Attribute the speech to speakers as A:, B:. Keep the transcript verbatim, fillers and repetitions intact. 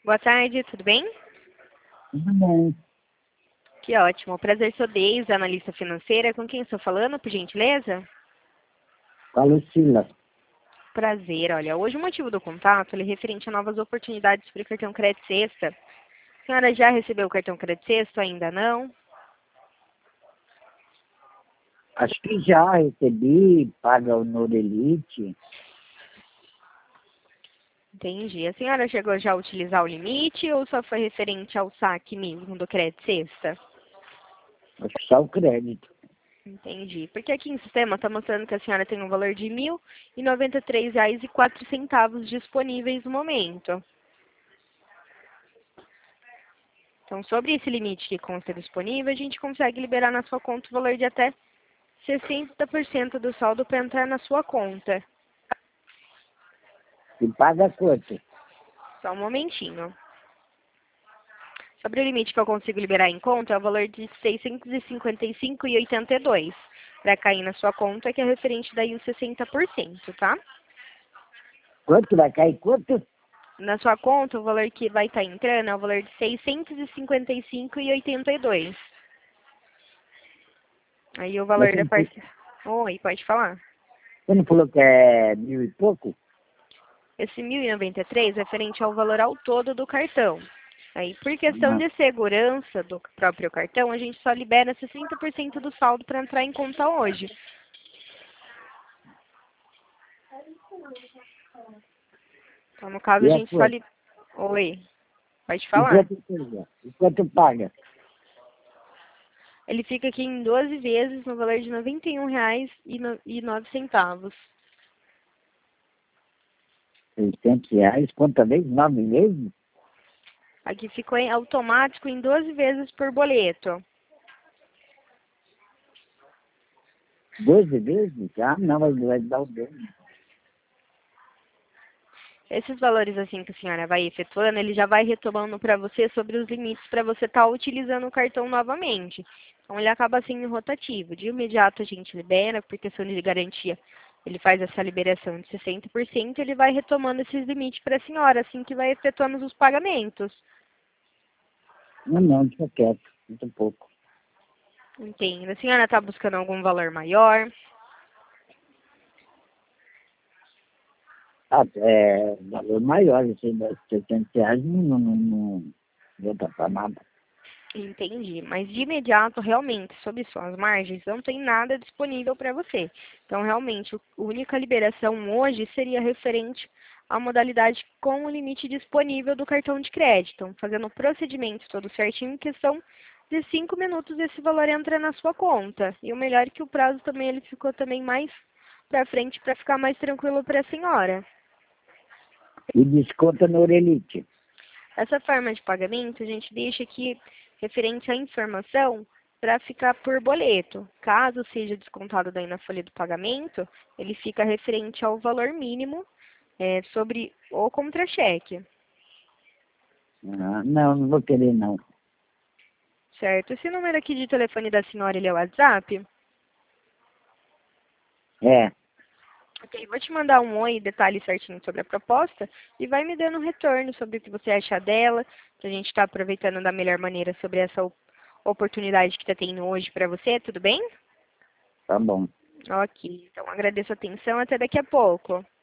A: Boa tarde, tudo bem?
B: Tudo bem.
A: Que ótimo. Prazer, sou Deise, analista financeira. Com quem estou falando, por gentileza?
B: Com a Lucila.
A: Prazer. Olha, hoje o motivo do contato ele é referente a novas oportunidades para o cartão Crédito Sexta. A senhora já recebeu o cartão Crédito Sexta ou ainda não?
B: Acho que já recebi, paga o Norelite.
A: Entendi. A senhora chegou já a utilizar o limite ou só foi referente ao saque mesmo do Crédito Sexta?
B: Acho que só o crédito.
A: Entendi. Porque aqui em sistema está mostrando que a senhora tem um valor de mil e noventa e três reais e quatro centavos disponíveis no momento. Então, sobre esse limite que consta disponível, a gente consegue liberar na sua conta o valor de até sessenta por cento do saldo para entrar na sua conta.
B: E paga quanto?
A: Só um momentinho. Sobre o limite que eu consigo liberar em conta, é o valor de seiscentos e cinquenta e cinco reais e oitenta e dois centavos. Para cair na sua conta, que é referente daí os sessenta por cento, tá?
B: Quanto vai cair? Quanto?
A: Na sua conta, o valor que vai estar entrando é o valor de seiscentos e cinquenta e cinco reais e oitenta e dois centavos. Aí o valor
B: Mas
A: da
B: Você
A: parcela... Oi, pode falar.
B: você não falou que é mil e pouco?
A: Esse mil e noventa e três é referente ao valor ao todo do cartão. Aí, por questão
B: Não.
A: de segurança do próprio cartão, a gente só libera sessenta por cento do saldo para entrar em conta hoje. Então, no caso, a
B: E a
A: gente só
B: quanto?
A: libera... Oi, pode
B: E
A: falar.
B: quanto paga? E quanto paga?
A: Ele fica aqui em doze vezes no valor de noventa e um reais e nove centavos.
B: seiscentos reais? Quanto vez? Nove vezes?
A: Aqui ficou em automático em doze vezes por boleto.
B: Doze vezes? Ah, não, vai, vai dar o dobro.
A: Esses valores assim que a senhora vai efetuando, ele já vai retomando para você sobre os limites para você estar utilizando o cartão novamente. Então ele acaba sendo rotativo. De imediato a gente libera, por questão de garantia, ele faz essa liberação de sessenta por cento e ele vai retomando esses limites para a senhora, assim que vai efetuando os pagamentos.
B: Não, não, deixa quieto. Muito pouco.
A: Entende? A senhora está buscando algum valor maior?
B: Ah, é valor maior, assim, seiscentos reais não, não, não, não dá pra nada.
A: Entendi, mas de imediato, realmente, sob suas margens, não tem nada disponível para você. Então, realmente, a única liberação hoje seria referente à modalidade com o limite disponível do cartão de crédito. Então, fazendo o procedimento todo certinho, em questão de cinco minutos, esse valor entra na sua conta. E o melhor é que o prazo também ele ficou também mais para frente para ficar mais tranquilo para a senhora.
B: E desconta no Orelite.
A: Essa forma de pagamento, a gente deixa aqui referente à informação para ficar por boleto. Caso seja descontado daí na folha do pagamento, ele fica referente ao valor mínimo é, sobre o contra-cheque,
B: Ah, não, não vou querer não.
A: certo? Esse número aqui de telefone da senhora, ele é o WhatsApp?
B: É,
A: Ok, vou te mandar um oi, detalhe certinho sobre a proposta e vai me dando um retorno sobre o que você acha dela, para a gente estar aproveitando da melhor maneira sobre essa op- oportunidade que está tendo hoje para você, tudo bem?
B: tá bom.
A: Ok, então agradeço a atenção, até daqui a pouco.